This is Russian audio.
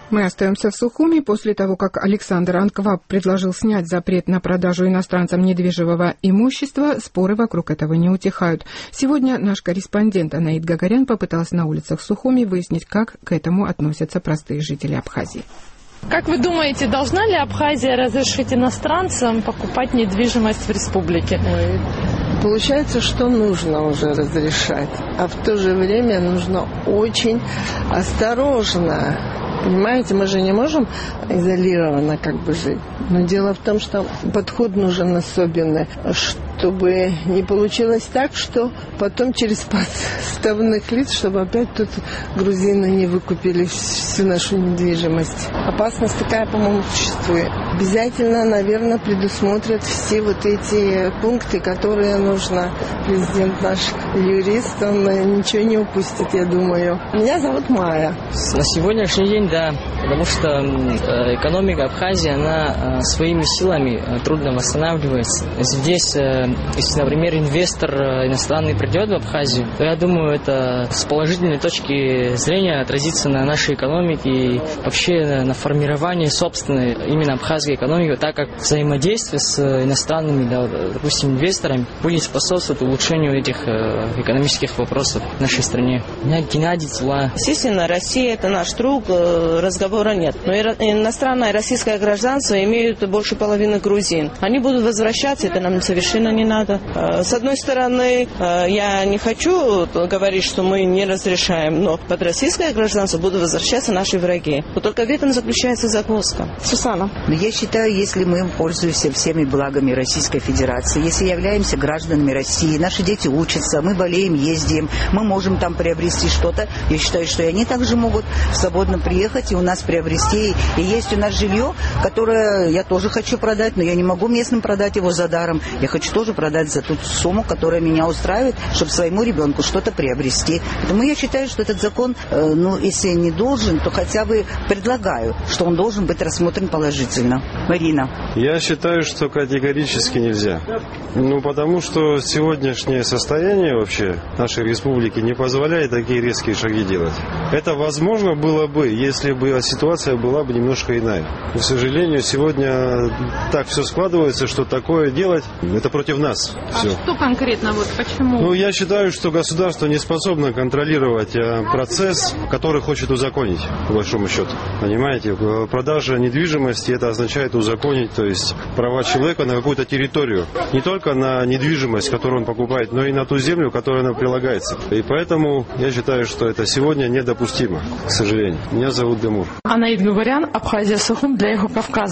Мы остаемся в Сухуми. После того, как Александр Анкваб предложил снять запрет на продажу иностранцам недвижимого имущества, споры вокруг этого не утихают. Сегодня наш корреспондент Анаид Гагарян попытался на улицах Сухуми выяснить, как к этому относятся простые жители Абхазии. Как вы думаете, должна ли Абхазия разрешить иностранцам покупать недвижимость в республике? Получается, что нужно уже разрешать, а в то же время нужно очень осторожно. Понимаете, мы же не можем изолированно жить. Но дело в том, что подход нужен особенный, чтобы не получилось так, что потом через подставных лиц, чтобы опять тут грузины не выкупили всю нашу недвижимость. Опасность такая, по-моему, существует. Обязательно, наверное, предусмотрят все вот эти пункты, которые нужно. Президент наш юрист, он ничего не упустит, я думаю. Меня зовут Майя. На сегодняшний день, да, потому что экономика Абхазии, она своими силами трудно восстанавливается. Здесь, если, например, инвестор иностранный придет в Абхазию, то я думаю, это с положительной точки зрения отразится на нашей экономике и вообще на формировании собственной именно абхазской экономики, так как взаимодействие с иностранными, допустим, инвесторами будет способствовать улучшению этих экономических вопросов в нашей стране. Меня Геннадий Тила. Естественно, Россия – это наш друг, разговора нет. Но иностранное российское гражданство имеют больше половины грузин. Они будут возвращаться, это нам совершенно не надо. С одной стороны, я не хочу говорить, что мы не разрешаем, но под российское гражданство будут возвращаться наши враги. Но только в этом заключается загвоздка. Сусана. Я считаю, если мы пользуемся всеми благами Российской Федерации, если являемся гражданами России, наши дети учатся, мы болеем, ездим, мы можем там приобрести что-то, я считаю, что и они также могут свободно приехать и у нас приобрести. И есть у нас жилье, которое я тоже хочу продать, но я не могу местным продать его за даром. Я хочу тоже продать за ту сумму, которая меня устраивает, чтобы своему ребенку что-то приобрести. Поэтому я считаю, что этот закон, если не должен, то хотя бы предлагаю, что он должен быть рассмотрен положительно. Марина. Я считаю, что категорически нельзя. Потому что сегодняшнее состояние вообще нашей республики не позволяет такие резкие шаги делать. Это возможно было бы, если бы ситуация была бы немножко иная. Но, к сожалению, сегодня так все складывается, что такое делать, это против нас. Все. А что конкретно? Почему? Я считаю, что государство не способно контролировать процесс, который хочет узаконить, по большому счету. Понимаете, продажа недвижимости, это означает узаконить, то есть права человека на какую-то территорию. Не только на недвижимость, которую он покупает, но и на ту землю, которая нам прилагается. И поэтому я считаю, что это сегодня недопустимо, к сожалению. Меня зовут Демур. Анаид Гагарян, Абхазия, Сухум для Его Кавказа.